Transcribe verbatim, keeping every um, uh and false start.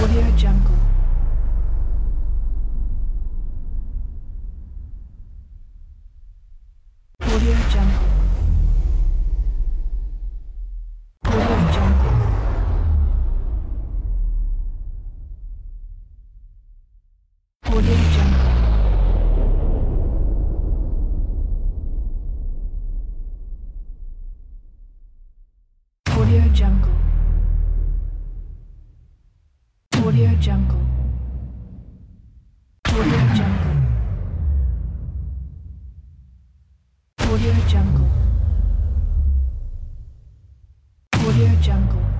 Audio Jungle. Audio Jungle. Audio Jungle. Audio Jungle. Audio Jungle. Audio Jungle. Audio Jungle. Audio Jungle. Audio Jungle.